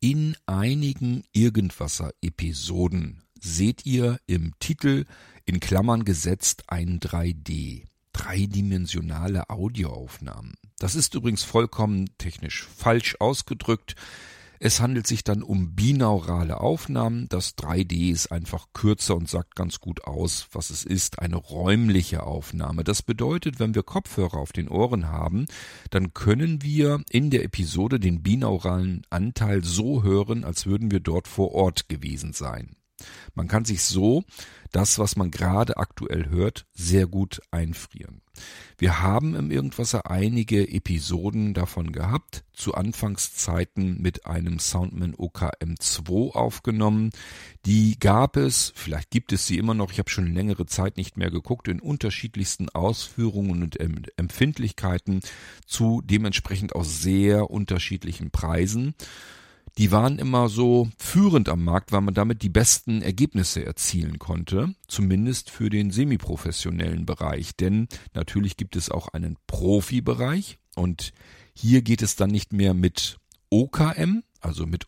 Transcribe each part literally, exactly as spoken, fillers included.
In einigen Irgendwasser-Episoden seht ihr im Titel in Klammern gesetzt ein drei D, dreidimensionale Audioaufnahmen. Das ist übrigens vollkommen technisch falsch ausgedrückt. Es handelt sich dann um binaurale Aufnahmen. Das drei D ist einfach kürzer und sagt ganz gut aus, was es ist, eine räumliche Aufnahme. Das bedeutet, wenn wir Kopfhörer auf den Ohren haben, dann können wir in der Episode den binauralen Anteil so hören, als würden wir dort vor Ort gewesen sein. Man kann sich so das, was man gerade aktuell hört, sehr gut einfrieren. Wir haben im Irgendwasser einige Episoden davon gehabt, zu Anfangszeiten mit einem Soundman O K M zwei aufgenommen. Die gab es, vielleicht gibt es sie immer noch, ich habe schon längere Zeit nicht mehr geguckt, in unterschiedlichsten Ausführungen und Empfindlichkeiten zu dementsprechend auch sehr unterschiedlichen Preisen. Die waren immer so führend am Markt, weil man damit die besten Ergebnisse erzielen konnte, zumindest für den semiprofessionellen Bereich. Denn natürlich gibt es auch einen Profibereich und hier geht es dann nicht mehr mit O K M, also mit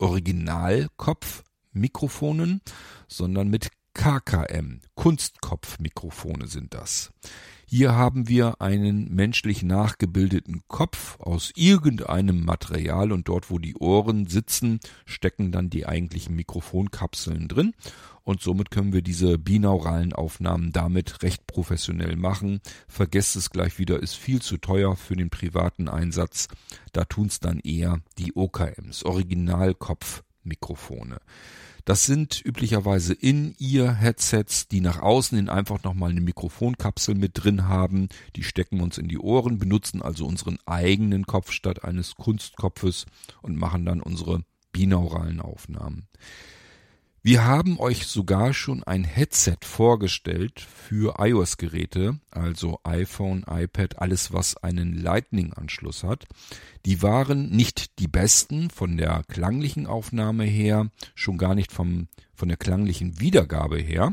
Originalkopfmikrofonen, sondern mit K K M, Kunstkopfmikrofone sind das. Hier haben wir einen menschlich nachgebildeten Kopf aus irgendeinem Material und dort, wo die Ohren sitzen, stecken dann die eigentlichen Mikrofonkapseln drin und somit können wir diese binauralen Aufnahmen damit recht professionell machen. Vergesst es gleich wieder, ist viel zu teuer für den privaten Einsatz. Da tun's dann eher die O K Ms, Originalkopfmikrofone. Das sind üblicherweise In-Ear-Headsets, die nach außen hin einfach nochmal eine Mikrofonkapsel mit drin haben. Die stecken uns in die Ohren, benutzen also unseren eigenen Kopf statt eines Kunstkopfes und machen dann unsere binauralen Aufnahmen. Wir haben euch sogar schon ein Headset vorgestellt für iOS-Geräte, also iPhone, iPad, alles was einen Lightning-Anschluss hat. Die waren nicht die besten von der klanglichen Aufnahme her, schon gar nicht vom, von der klanglichen Wiedergabe her,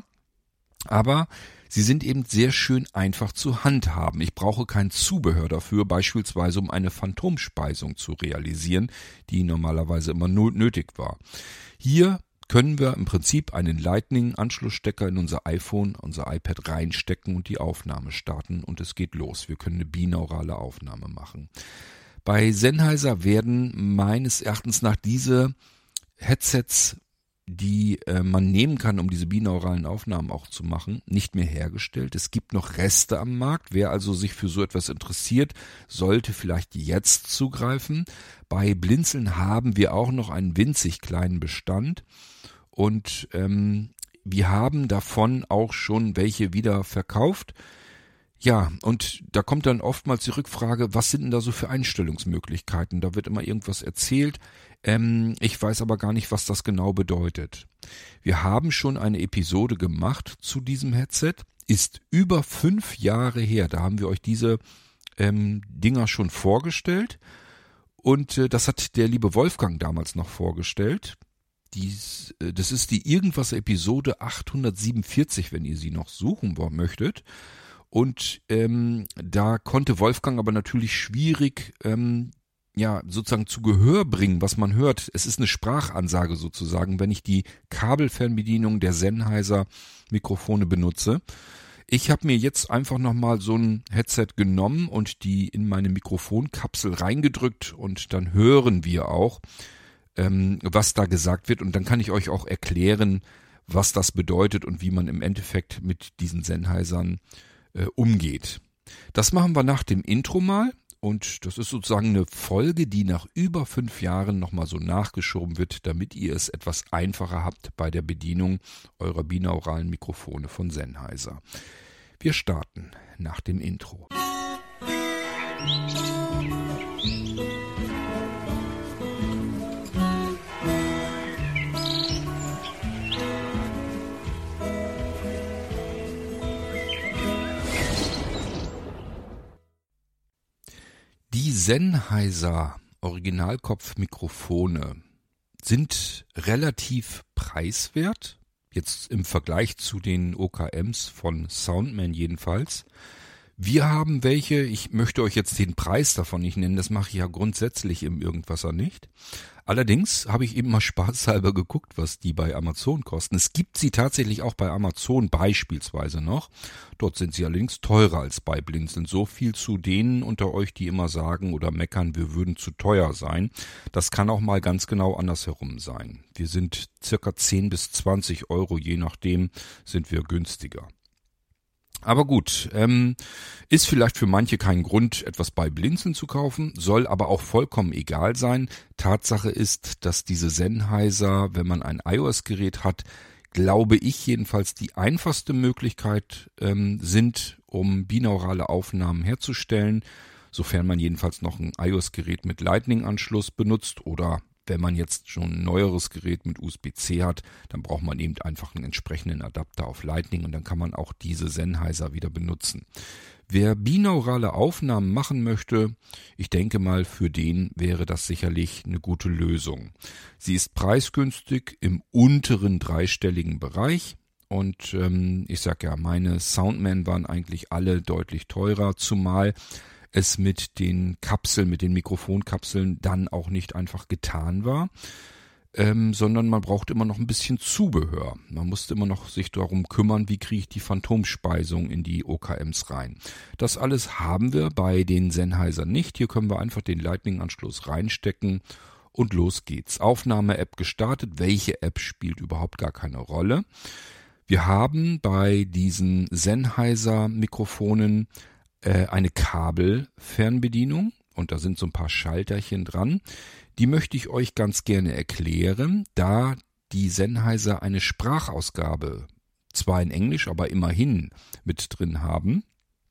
aber sie sind eben sehr schön einfach zu handhaben. Ich brauche kein Zubehör dafür, beispielsweise um eine Phantomspeisung zu realisieren, die normalerweise immer nötig war. Hier können wir im Prinzip einen Lightning-Anschlussstecker in unser iPhone, unser iPad reinstecken und die Aufnahme starten und es geht los. Wir können eine binaurale Aufnahme machen. Bei Sennheiser werden meines Erachtens nach diese Headsets, die äh, man nehmen kann, um diese binauralen Aufnahmen auch zu machen, nicht mehr hergestellt. Es gibt noch Reste am Markt. Wer also sich für so etwas interessiert, sollte vielleicht jetzt zugreifen. Bei Blinzeln haben wir auch noch einen winzig kleinen Bestand und ähm, wir haben davon auch schon welche wieder verkauft. Ja, und da kommt dann oftmals die Rückfrage, was sind denn da so für Einstellungsmöglichkeiten? Da wird immer irgendwas erzählt. Ähm, ich weiß aber gar nicht, was das genau bedeutet. Wir haben schon eine Episode gemacht zu diesem Headset. Ist über fünf Jahre her. Da haben wir euch diese ähm, Dinger schon vorgestellt. Und äh, das hat der liebe Wolfgang damals noch vorgestellt. Dies, äh, das ist die Irgendwas-Episode achthundertsiebenundvierzig, wenn ihr sie noch suchen möchtet. Und ähm, da konnte Wolfgang aber natürlich schwierig ähm, ja sozusagen zu Gehör bringen, was man hört. Es ist eine Sprachansage sozusagen, wenn ich die Kabelfernbedienung der Sennheiser Mikrofone benutze. Ich habe mir jetzt einfach nochmal so ein Headset genommen und die in meine Mikrofonkapsel reingedrückt und dann hören wir auch, ähm, was da gesagt wird. Und dann kann ich euch auch erklären, was das bedeutet und wie man im Endeffekt mit diesen Sennheisern äh, umgeht. Das machen wir nach dem Intro mal. Und das ist sozusagen eine Folge, die nach über fünf Jahren nochmal so nachgeschoben wird, damit ihr es etwas einfacher habt bei der Bedienung eurer binauralen Mikrofone von Sennheiser. Wir starten nach dem Intro. Die Sennheiser Originalkopfmikrofone sind relativ preiswert, jetzt im Vergleich zu den O K Ms von Soundman jedenfalls. Wir haben welche, ich möchte euch jetzt den Preis davon nicht nennen, das mache ich ja grundsätzlich im Irgendwasser nicht, Allerdings habe ich eben mal spaßhalber geguckt, was die bei Amazon kosten. Es gibt sie tatsächlich auch bei Amazon beispielsweise noch. Dort sind sie allerdings teurer als bei Blinzeln. So viel zu denen unter euch, die immer sagen oder meckern, wir würden zu teuer sein. Das kann auch mal ganz genau andersherum sein. Wir sind circa zehn bis zwanzig Euro, je nachdem, sind wir günstiger. Aber gut, ähm, ist vielleicht für manche kein Grund, etwas bei Blinzeln zu kaufen, soll aber auch vollkommen egal sein. Tatsache ist, dass diese Sennheiser, wenn man ein iOS-Gerät hat, glaube ich jedenfalls die einfachste Möglichkeit ähm, sind, um binaurale Aufnahmen herzustellen, sofern man jedenfalls noch ein iOS-Gerät mit Lightning-Anschluss benutzt oder wenn man jetzt schon ein neueres Gerät mit U S B C hat, dann braucht man eben einfach einen entsprechenden Adapter auf Lightning und dann kann man auch diese Sennheiser wieder benutzen. Wer binaurale Aufnahmen machen möchte, ich denke mal, für den wäre das sicherlich eine gute Lösung. Sie ist preisgünstig im unteren dreistelligen Bereich. Und ähm, ich sag ja, meine Soundman waren eigentlich alle deutlich teurer, zumal es mit den Kapseln, mit den Mikrofonkapseln dann auch nicht einfach getan war, ähm, sondern man braucht immer noch ein bisschen Zubehör. Man musste immer noch sich darum kümmern, wie kriege ich die Phantomspeisung in die O K Ms rein. Das alles haben wir bei den Sennheiser nicht. Hier können wir einfach den Lightning-Anschluss reinstecken und los geht's. Aufnahme-App gestartet. Welche App spielt überhaupt gar keine Rolle. Wir haben bei diesen Sennheiser-Mikrofonen eine Kabelfernbedienung und da sind so ein paar Schalterchen dran. Die möchte ich euch ganz gerne erklären, da die Sennheiser eine Sprachausgabe, zwar in Englisch, aber immerhin mit drin haben.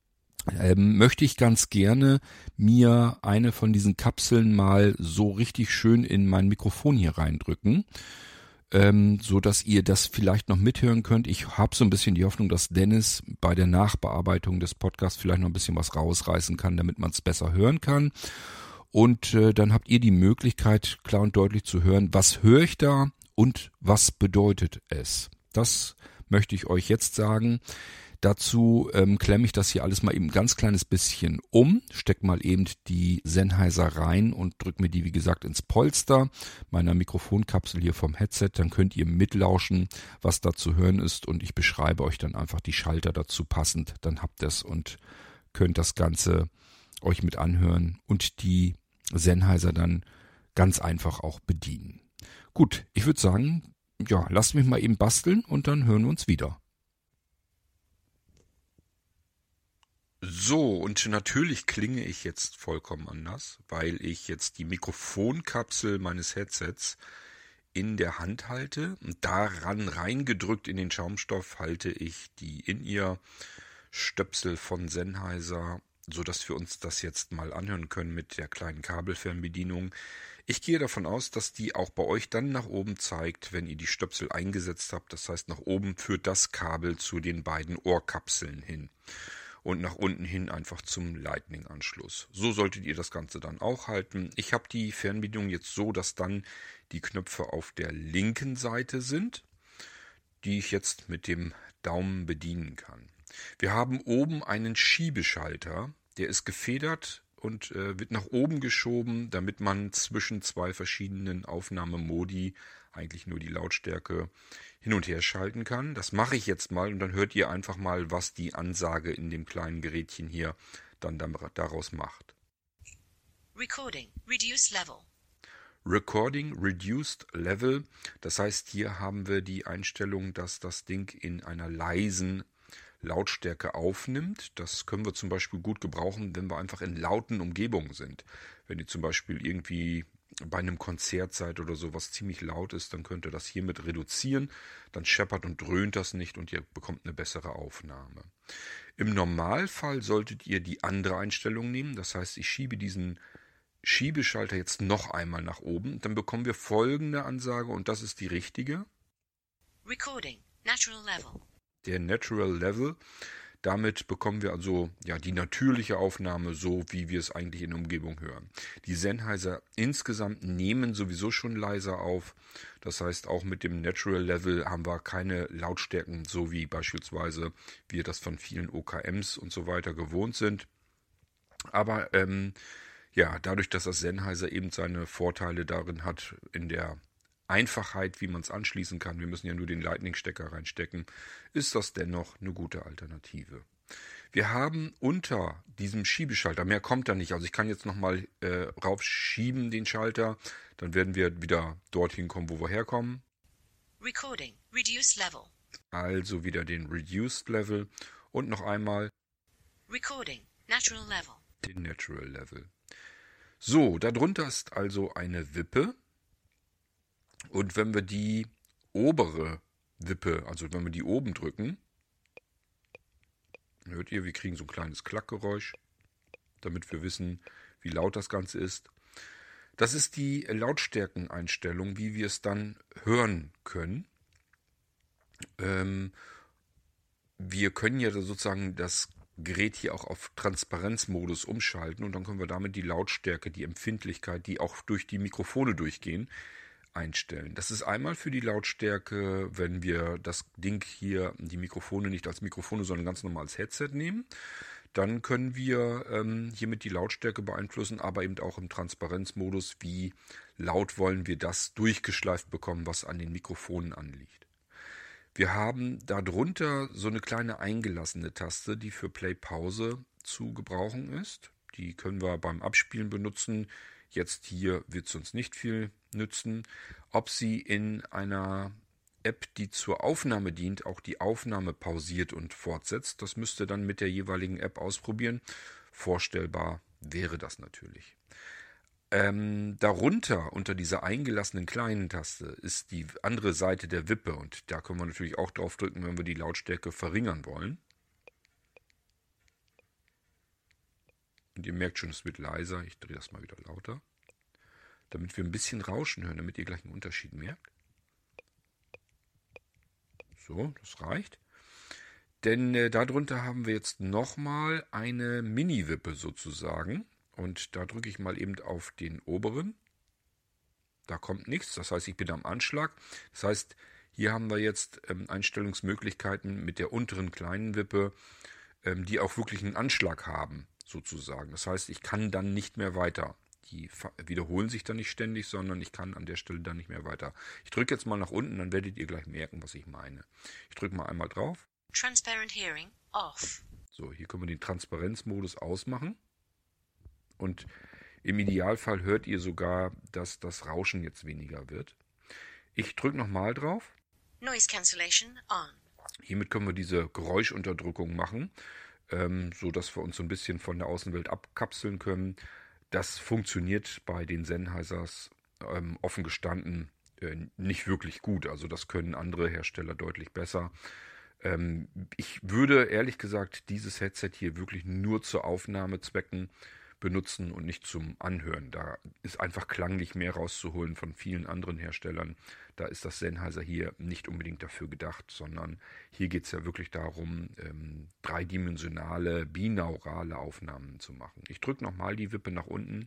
Ähm, möchte ich ganz gerne mir eine von diesen Kapseln mal so richtig schön in mein Mikrofon hier reindrücken. Ähm, so dass ihr das vielleicht noch mithören könnt. Ich habe so ein bisschen die Hoffnung, dass Dennis bei der Nachbearbeitung des Podcasts vielleicht noch ein bisschen was rausreißen kann, damit man es besser hören kann. Und äh, dann habt ihr die Möglichkeit, klar und deutlich zu hören, was höre ich da und was bedeutet es. Das möchte ich euch jetzt sagen. Dazu ähm, klemme ich das hier alles mal eben ein ganz kleines bisschen um, steck mal eben die Sennheiser rein und drück mir die, wie gesagt, ins Polster meiner Mikrofonkapsel hier vom Headset. Dann könnt ihr mitlauschen, was da zu hören ist und ich beschreibe euch dann einfach die Schalter dazu passend. Dann habt ihr es und könnt das Ganze euch mit anhören und die Sennheiser dann ganz einfach auch bedienen. Gut, ich würde sagen, ja, lasst mich mal eben basteln und dann hören wir uns wieder. So, und natürlich klinge ich jetzt vollkommen anders, weil ich jetzt die Mikrofonkapsel meines Headsets in der Hand halte und daran reingedrückt in den Schaumstoff halte ich die In-Ear-Stöpsel von Sennheiser, so dass wir uns das jetzt mal anhören können mit der kleinen Kabelfernbedienung. Ich gehe davon aus, dass die auch bei euch dann nach oben zeigt, wenn ihr die Stöpsel eingesetzt habt. Das heißt, nach oben führt das Kabel zu den beiden Ohrkapseln hin. Und nach unten hin einfach zum Lightning-Anschluss. So solltet ihr das Ganze dann auch halten. Ich habe die Fernbedienung jetzt so, dass dann die Knöpfe auf der linken Seite sind, die ich jetzt mit dem Daumen bedienen kann. Wir haben oben einen Schiebeschalter, der ist gefedert und äh, wird nach oben geschoben, damit man zwischen zwei verschiedenen Aufnahmemodi eigentlich nur die Lautstärke hin und her schalten kann. Das mache ich jetzt mal und dann hört ihr einfach mal, was die Ansage in dem kleinen Gerätchen hier dann daraus macht. Recording, reduced level. Recording, reduced level. Das heißt, hier haben wir die Einstellung, dass das Ding in einer leisen Lautstärke aufnimmt. Das können wir zum Beispiel gut gebrauchen, wenn wir einfach in lauten Umgebungen sind. Wenn ihr zum Beispiel irgendwie bei einem Konzert seid oder so, was ziemlich laut ist, dann könnt ihr das hiermit reduzieren. Dann scheppert und dröhnt das nicht und ihr bekommt eine bessere Aufnahme. Im Normalfall solltet ihr die andere Einstellung nehmen. Das heißt, ich schiebe diesen Schiebeschalter jetzt noch einmal nach oben. Dann bekommen wir folgende Ansage und das ist die richtige. Recording, natural level. Der Natural Level. Damit bekommen wir also ja die natürliche Aufnahme, so wie wir es eigentlich in der Umgebung hören. Die Sennheiser insgesamt nehmen sowieso schon leiser auf. Das heißt, auch mit dem Natural Level haben wir keine Lautstärken, so wie beispielsweise wir das von vielen O K Ms und so weiter gewohnt sind. Aber ähm, Ja, dadurch, dass das Sennheiser eben seine Vorteile darin hat, in der Einfachheit, wie man es anschließen kann, wir müssen ja nur den Lightning-Stecker reinstecken, ist das dennoch eine gute Alternative. Wir haben unter diesem Schiebeschalter, mehr kommt da nicht, also ich kann jetzt nochmal äh, raufschieben den Schalter, dann werden wir wieder dorthin kommen, wo wir herkommen. Recording. Reduce level. Also wieder den Reduced Level und noch einmal Recording. Natural level. den Natural Level. So, darunter ist also eine Wippe. Und wenn wir die obere Wippe, also wenn wir die oben drücken, hört ihr, wir kriegen so ein kleines Klackgeräusch, damit wir wissen, wie laut das Ganze ist. Das ist die Lautstärkeneinstellung, wie wir es dann hören können. Ähm, wir können ja sozusagen das Gerät hier auch auf Transparenzmodus umschalten und dann können wir damit die Lautstärke, die Empfindlichkeit, die auch durch die Mikrofone durchgehen, einstellen. Das ist einmal für die Lautstärke, wenn wir das Ding hier, die Mikrofone nicht als Mikrofone, sondern ganz normal als Headset nehmen. Dann können wir ähm, hiermit die Lautstärke beeinflussen, aber eben auch im Transparenzmodus, wie laut wollen wir das durchgeschleift bekommen, was an den Mikrofonen anliegt. Wir haben darunter so eine kleine eingelassene Taste, die für Play-Pause zu gebrauchen ist. Die können wir beim Abspielen benutzen. Jetzt hier wird es uns nicht viel nützen. Ob sie in einer App, die zur Aufnahme dient, auch die Aufnahme pausiert und fortsetzt, das müsst ihr dann mit der jeweiligen App ausprobieren. Vorstellbar wäre das natürlich. Ähm, darunter, unter dieser eingelassenen kleinen Taste, ist die andere Seite der Wippe und da können wir natürlich auch drauf drücken, wenn wir die Lautstärke verringern wollen. Und ihr merkt schon, es wird leiser. Ich drehe das mal wieder lauter, damit wir ein bisschen Rauschen hören, damit ihr gleich einen Unterschied merkt. So, das reicht. Denn äh, darunter haben wir jetzt nochmal eine Mini-Wippe sozusagen. Und da drücke ich mal eben auf den oberen. Da kommt nichts, das heißt, ich bin am Anschlag. Das heißt, hier haben wir jetzt ähm, Einstellungsmöglichkeiten mit der unteren kleinen Wippe, ähm, die auch wirklich einen Anschlag haben, sozusagen. Das heißt, ich kann dann nicht mehr weiter. Die wiederholen sich dann nicht ständig, sondern ich kann an der Stelle dann nicht mehr weiter. Ich drücke jetzt mal nach unten, dann werdet ihr gleich merken, was ich meine. Ich drücke mal einmal drauf. Transparent hearing off. So, hier können wir den Transparenzmodus ausmachen. Und im Idealfall hört ihr sogar, dass das Rauschen jetzt weniger wird. Ich drücke nochmal drauf. Noise cancellation on. Hiermit können wir diese Geräuschunterdrückung machen, ähm, so dass wir uns so ein bisschen von der Außenwelt abkapseln können. Das funktioniert bei den Sennheisers ähm, offen gestanden äh, nicht wirklich gut. Also das können andere Hersteller deutlich besser. Ähm, ich würde ehrlich gesagt dieses Headset hier wirklich nur zu Aufnahmezwecken benutzen und nicht zum Anhören. Da ist einfach klanglich mehr rauszuholen von vielen anderen Herstellern. Da ist das Sennheiser hier nicht unbedingt dafür gedacht, sondern hier geht es ja wirklich darum, ähm, dreidimensionale, binaurale Aufnahmen zu machen. Ich drücke nochmal die Wippe nach unten.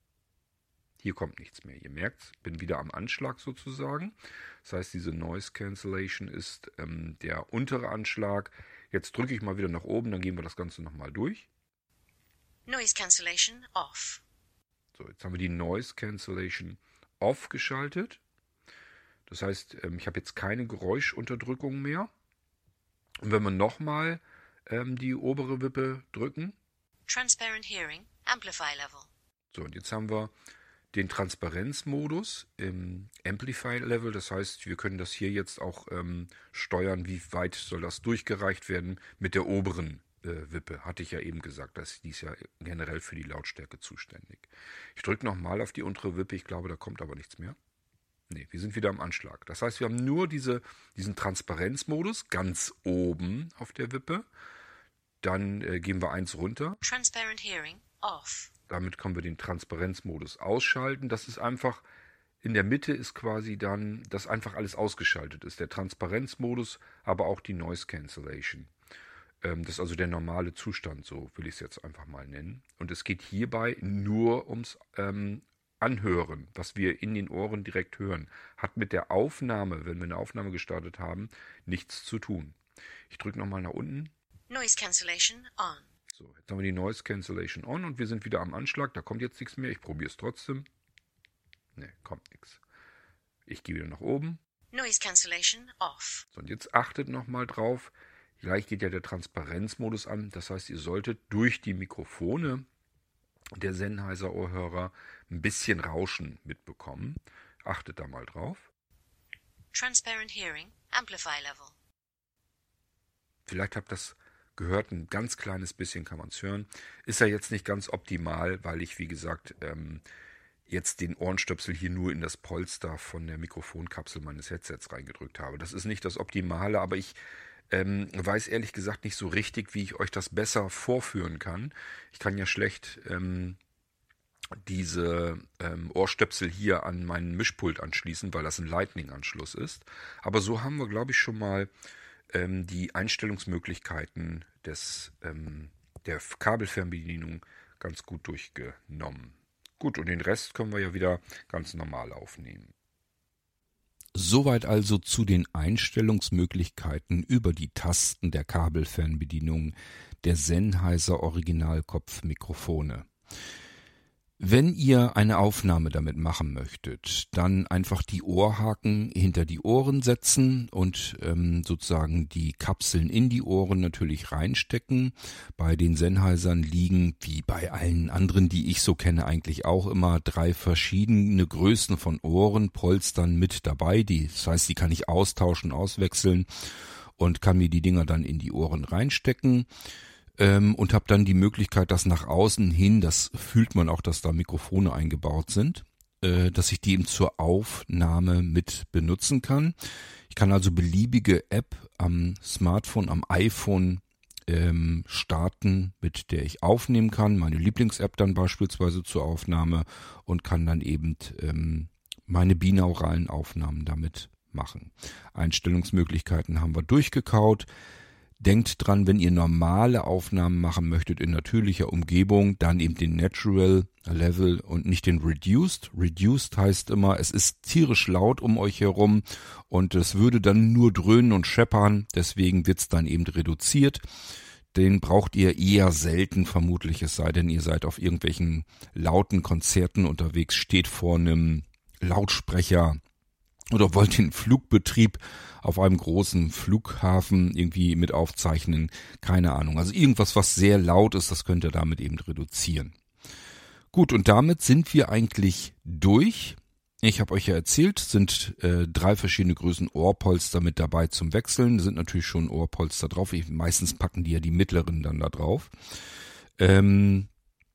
Hier kommt nichts mehr. Ihr merkt, bin wieder am Anschlag sozusagen. Das heißt, diese Noise Cancellation ist ähm, der untere Anschlag. Jetzt drücke ich mal wieder nach oben, dann gehen wir das Ganze nochmal durch. Noise cancellation off. So, jetzt haben wir die Noise Cancellation off geschaltet. Das heißt, ich habe jetzt keine Geräuschunterdrückung mehr. Und wenn wir nochmal ähm, die obere Wippe drücken. Transparent hearing, amplify level. So, und jetzt haben wir den Transparenzmodus im Amplify Level. Das heißt, wir können das hier jetzt auch ähm, steuern, wie weit soll das durchgereicht werden mit der oberen Wippe, hatte ich ja eben gesagt, dass die ist ja generell für die Lautstärke zuständig. Ich drücke nochmal auf die untere Wippe, ich glaube, da kommt aber nichts mehr. Ne, wir sind wieder am Anschlag. Das heißt, wir haben nur diese, diesen Transparenzmodus ganz oben auf der Wippe. Dann äh, gehen wir eins runter. Transparent hearing off. Damit können wir den Transparenzmodus ausschalten. Das ist einfach, in der Mitte ist quasi dann, dass einfach alles ausgeschaltet ist. Der Transparenzmodus, aber auch die Noise Cancellation. Das ist also der normale Zustand, so will ich es jetzt einfach mal nennen. Und es geht hierbei nur ums ähm, Anhören, was wir in den Ohren direkt hören. Hat mit der Aufnahme, wenn wir eine Aufnahme gestartet haben, nichts zu tun. Ich drücke nochmal nach unten. Noise cancellation on. So, jetzt haben wir die Noise Cancellation on und wir sind wieder am Anschlag. Da kommt jetzt nichts mehr. Ich probiere es trotzdem. Ne, kommt nichts. Ich gehe wieder nach oben. Noise cancellation off. So, und jetzt achtet nochmal drauf. Gleich geht ja der Transparenzmodus an. Das heißt, ihr solltet durch die Mikrofone der Sennheiser Ohrhörer ein bisschen Rauschen mitbekommen. Achtet da mal drauf. Transparent hearing, amplify level. Vielleicht habt ihr das gehört, ein ganz kleines bisschen kann man es hören. Ist ja jetzt nicht ganz optimal, weil ich, wie gesagt, ähm, jetzt den Ohrenstöpsel hier nur in das Polster von der Mikrofonkapsel meines Headsets reingedrückt habe. Das ist nicht das Optimale, aber ich ähm, weiß ehrlich gesagt nicht so richtig, wie ich euch das besser vorführen kann. Ich kann ja schlecht ähm, diese ähm, Ohrstöpsel hier an meinen Mischpult anschließen, weil das ein Lightning-Anschluss ist. Aber so haben wir, glaube ich, schon mal ähm, die Einstellungsmöglichkeiten des, ähm, der Kabelfernbedienung ganz gut durchgenommen. Gut, und den Rest können wir ja wieder ganz normal aufnehmen. Soweit also zu den Einstellungsmöglichkeiten über die Tasten der Kabelfernbedienung der Sennheiser Originalkopfmikrofone. Wenn ihr eine Aufnahme damit machen möchtet, dann einfach die Ohrhaken hinter die Ohren setzen und ähm, sozusagen die Kapseln in die Ohren natürlich reinstecken. Bei den Sennheisern liegen, wie bei allen anderen, die ich so kenne, eigentlich auch immer drei verschiedene Größen von Ohrenpolstern mit dabei. Die, das heißt, die kann ich austauschen, auswechseln und kann mir die Dinger dann in die Ohren reinstecken. Ähm, und habe dann die Möglichkeit, dass nach außen hin, das fühlt man auch, dass da Mikrofone eingebaut sind, äh, dass ich die eben zur Aufnahme mit benutzen kann. Ich kann also beliebige App am Smartphone, am iPhone ähm, starten, mit der ich aufnehmen kann. Meine Lieblings-App dann beispielsweise zur Aufnahme und kann dann eben ähm, meine binauralen Aufnahmen damit machen. Einstellungsmöglichkeiten haben wir durchgekaut. Denkt dran, wenn ihr normale Aufnahmen machen möchtet in natürlicher Umgebung, dann eben den Natural Level und nicht den Reduced. Reduced heißt immer, es ist tierisch laut um euch herum und es würde dann nur dröhnen und scheppern, deswegen wird's dann eben reduziert. Den braucht ihr eher selten vermutlich, es sei denn, ihr seid auf irgendwelchen lauten Konzerten unterwegs, steht vor einem Lautsprecher oder wollt den Flugbetrieb auf einem großen Flughafen irgendwie mit aufzeichnen. Keine Ahnung. Also irgendwas, was sehr laut ist, das könnt ihr damit eben reduzieren. Gut, und damit sind wir eigentlich durch. Ich habe euch ja erzählt, sind äh, drei verschiedene Größen Ohrpolster mit dabei zum Wechseln. Da sind natürlich schon Ohrpolster drauf. Ich, meistens packen die ja die mittleren dann da drauf. Ähm,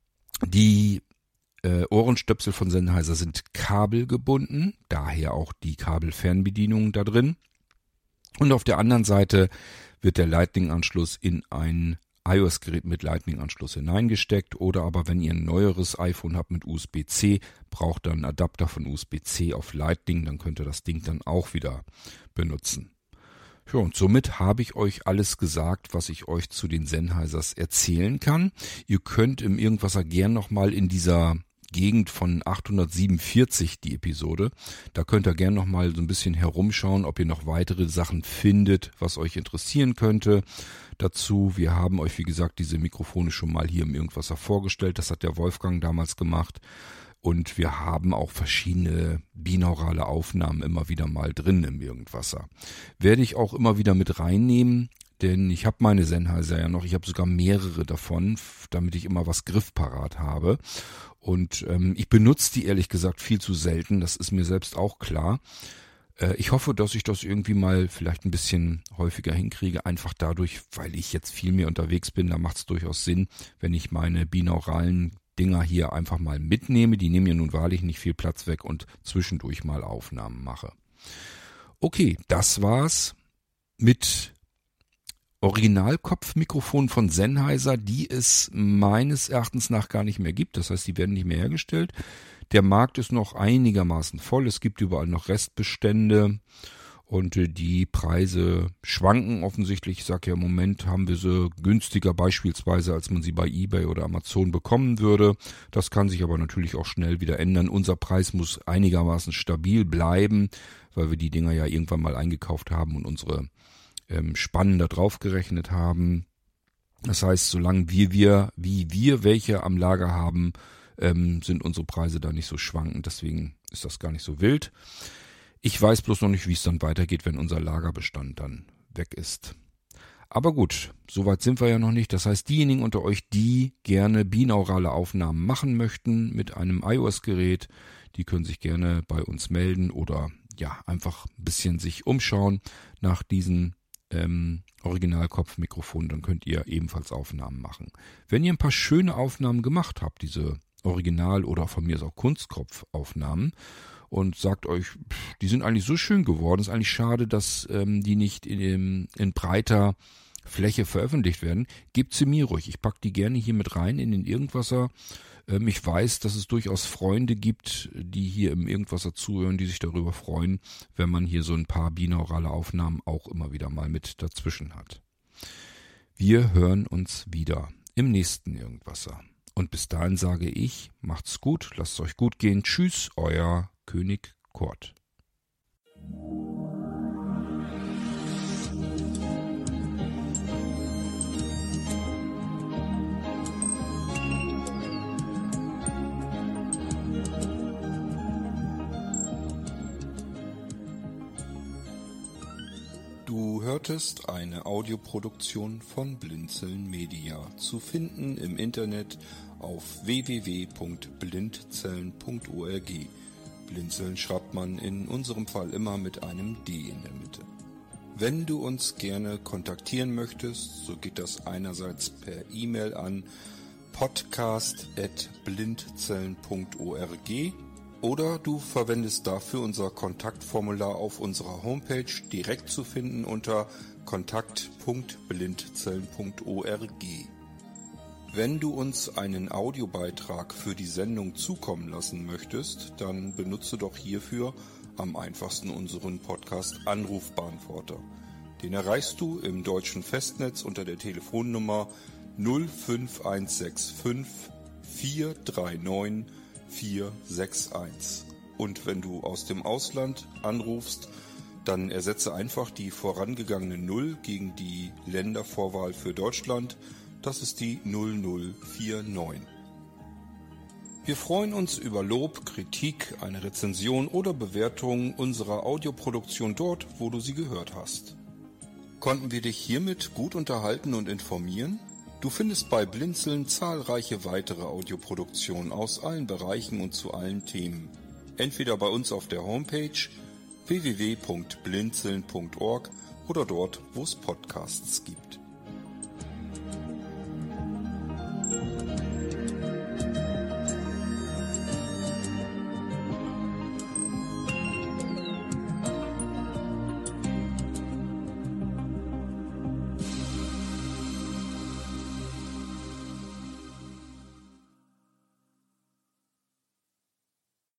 die Äh, Ohrenstöpsel von Sennheiser sind kabelgebunden, daher auch die Kabelfernbedienung da drin. Und auf der anderen Seite wird der Lightning-Anschluss in ein iOS-Gerät mit Lightning-Anschluss hineingesteckt. Oder aber wenn ihr ein neueres iPhone habt mit U S B C, braucht ihr einen Adapter von U S B C auf Lightning, dann könnt ihr das Ding dann auch wieder benutzen. Ja, und somit habe ich euch alles gesagt, was ich euch zu den Sennheisers erzählen kann. Ihr könnt im Irgendwasser gern nochmal in dieser Gegend von achthundertsiebenundvierzig, die Episode. Da könnt ihr gern nochmal so ein bisschen herumschauen, ob ihr noch weitere Sachen findet, was euch interessieren könnte. Dazu, wir haben euch, wie gesagt, diese Mikrofone schon mal hier im Irgendwasser vorgestellt. Das hat der Wolfgang damals gemacht. Und wir haben auch verschiedene binaurale Aufnahmen immer wieder mal drin im Irgendwasser. Werde ich auch immer wieder mit reinnehmen, denn ich habe meine Sennheiser ja noch. Ich habe sogar mehrere davon, damit ich immer was griffparat habe. Und ähm, ich benutze die ehrlich gesagt viel zu selten. Das ist mir selbst auch klar. Äh, ich hoffe, dass ich das irgendwie mal vielleicht ein bisschen häufiger hinkriege. Einfach dadurch, weil ich jetzt viel mehr unterwegs bin. Da macht es durchaus Sinn, wenn ich meine binauralen Dinger hier einfach mal mitnehme. Die nehmen ja nun wahrlich nicht viel Platz weg und zwischendurch mal Aufnahmen mache. Okay, das war's mit Originalkopfmikrofon von Sennheiser, die es meines Erachtens nach gar nicht mehr gibt. Das heißt, die werden nicht mehr hergestellt. Der Markt ist noch einigermaßen voll. Es gibt überall noch Restbestände und die Preise schwanken offensichtlich. Ich sage ja, im Moment haben wir sie günstiger beispielsweise, als man sie bei eBay oder Amazon bekommen würde. Das kann sich aber natürlich auch schnell wieder ändern. Unser Preis muss einigermaßen stabil bleiben, weil wir die Dinger ja irgendwann mal eingekauft haben und unsere ähm, Spannen da drauf gerechnet haben. Das heißt, solange wir, wir wie wir welche am Lager haben, ähm, sind unsere Preise da nicht so schwankend. Deswegen ist das gar nicht so wild. Ich weiß bloß noch nicht, wie es dann weitergeht, wenn unser Lagerbestand dann weg ist. Aber gut, soweit sind wir ja noch nicht. Das heißt, diejenigen unter euch, die gerne binaurale Aufnahmen machen möchten mit einem iOS-Gerät, die können sich gerne bei uns melden oder ja, einfach ein bisschen sich umschauen nach diesen ähm, Originalkopfmikrofonen. Dann könnt ihr ebenfalls Aufnahmen machen. Wenn ihr ein paar schöne Aufnahmen gemacht habt, diese Original- oder von mir ist auch Kunstkopfaufnahmen, und sagt euch, pff, die sind eigentlich so schön geworden, ist eigentlich schade, dass ähm, die nicht in, in breiter Fläche veröffentlicht werden, gebt sie mir ruhig. Ich pack die gerne hier mit rein in den Irgendwasser. Ähm, ich weiß, dass es durchaus Freunde gibt, die hier im Irgendwasser zuhören, die sich darüber freuen, wenn man hier so ein paar binaurale Aufnahmen auch immer wieder mal mit dazwischen hat. Wir hören uns wieder im nächsten Irgendwasser. Und bis dahin sage ich, macht's gut, lasst es euch gut gehen. Tschüss, euer König Kurt. Du hörtest eine Audioproduktion von Blinzeln Media, zu finden im Internet auf w w w punkt blindzellen punkt org. Blinzeln schreibt man in unserem Fall immer mit einem D in der Mitte. Wenn du uns gerne kontaktieren möchtest, so geht das einerseits per E-Mail an podcast at blindzellen punkt org oder du verwendest dafür unser Kontaktformular auf unserer Homepage, direkt zu finden unter kontakt punkt blindzellen punkt org. Wenn du uns einen Audiobeitrag für die Sendung zukommen lassen möchtest, dann benutze doch hierfür am einfachsten unseren Podcast Anrufbeantworter. Den erreichst du im deutschen Festnetz unter der Telefonnummer null fünf eins sechs fünf vier drei neun vier sechs eins. Und wenn du aus dem Ausland anrufst, dann ersetze einfach die vorangegangene Null gegen die Ländervorwahl für Deutschland. Das ist die null null vier neun. Wir freuen uns über Lob, Kritik, eine Rezension oder Bewertung unserer Audioproduktion dort, wo du sie gehört hast. Konnten wir dich hiermit gut unterhalten und informieren? Du findest bei Blinzeln zahlreiche weitere Audioproduktionen aus allen Bereichen und zu allen Themen. Entweder bei uns auf der Homepage w w w punkt blinzeln punkt org oder dort, wo es Podcasts gibt.